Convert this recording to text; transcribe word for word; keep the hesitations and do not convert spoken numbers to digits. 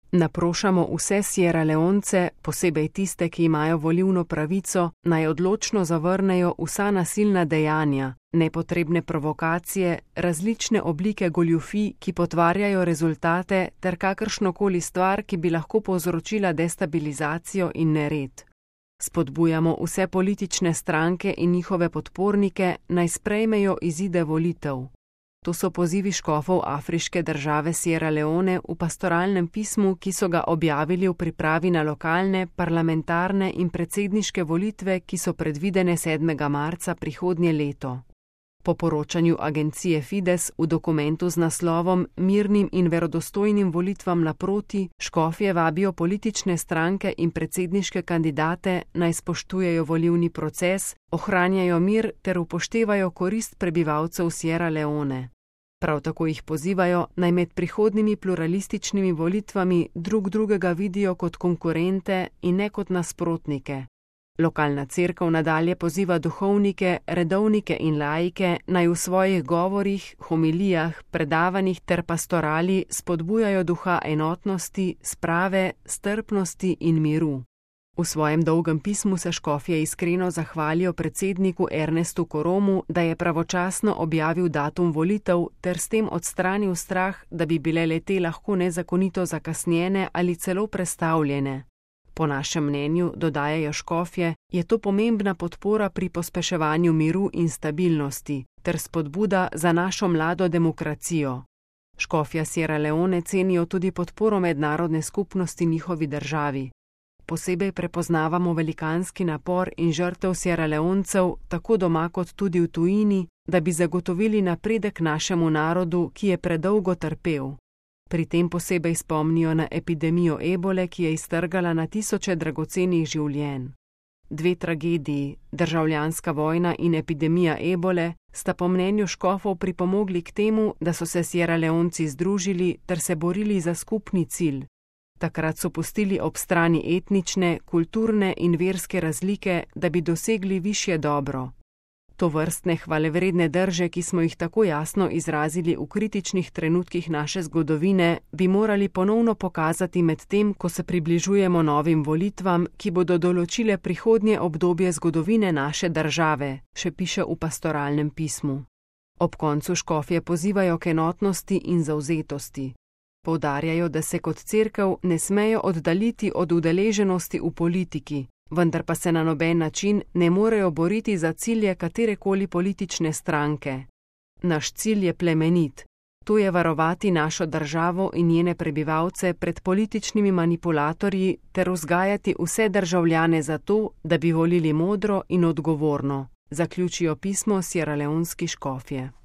Naprošamo vse Sieraleonce, posebej tiste, ki imajo volilno pravico, naj odločno zavrnejo vsa nasilna dejanja, nepotrebne provokacije, različne oblike goljufij, ki potvarjajo rezultate, ter kakršnokoli stvar, ki bi lahko povzročila destabilizacijo in nered. Spodbujamo vse politične stranke in njihove podpornike, naj sprejmejo izide volitev. To so pozivi škofov afriške države Sierra Leone v pastoralnem pismu, ki so ga objavili v pripravi na lokalne, parlamentarne in predsedniške volitve, ki so predvidene sedmega marca prihodnje leto. Po poročanju agencije Fides v dokumentu z naslovom Mirnim in verodostojnim volitvam naproti, škofje vabijo politične stranke in predsedniške kandidate, naj spoštujejo volilni proces, ohranjajo mir ter upoštevajo korist prebivalcev Sierra Leone. Prav tako jih pozivajo, naj med prihodnjimi pluralističnimi volitvami drug drugega vidijo kot konkurente in ne kot nasprotnike. Lokalna cerkev nadalje poziva duhovnike, redovnike in laike, naj v svojih govorih, homilijah, predavanjih ter pastorali spodbujajo duha enotnosti, sprave, strpnosti in miru. V svojem dolgem pismu se škofje iskreno zahvalijo predsedniku Ernestu Koromu, da je pravočasno objavil datum volitev ter s tem odstranil strah, da bi bile le-te lahko nezakonito zakasnjene ali celo prestavljene. Po našem mnenju, dodajajo škofje, je to pomembna podpora pri pospeševanju miru in stabilnosti ter spodbuda za našo mlado demokracijo. Škofja Sierra Leone cenijo tudi podporo mednarodne skupnosti njihovi državi. Posebej prepoznavamo velikanski napor in žrtev Sieraleoncev, tako doma kot tudi v tujini, da bi zagotovili napredek našemu narodu, ki je predolgo trpel. Pri tem posebej spomnijo na epidemijo ebole, ki je iztrgala na tisoče dragocenih življenj. Dve tragediji, državljanska vojna in epidemija ebole, sta po mnenju škofov pripomogli k temu, da so se Sieraleonci združili ter se borili za skupni cilj. Takrat so pustili ob strani etnične, kulturne in verske razlike, da bi dosegli višje dobro. To vrstne hvalevredne drže, ki smo jih tako jasno izrazili v kritičnih trenutkih naše zgodovine, bi morali ponovno pokazati med tem, ko se približujemo novim volitvam, ki bodo določile prihodnje obdobje zgodovine naše države, še piše v pastoralnem pismu. Ob koncu škofje pozivajo k enotnosti in zavzetosti. Poudarjajo, da se kot cerkev ne smejo oddaljiti od udeleženosti v politiki, vendar pa se na noben način ne morejo boriti za cilje katerekoli politične stranke. Naš cilj je plemenit, to je varovati našo državo in njene prebivalce pred političnimi manipulatorji ter vzgajati vse državljane za to, da bi volili modro in odgovorno, zaključijo pismo sieraleonski škofje.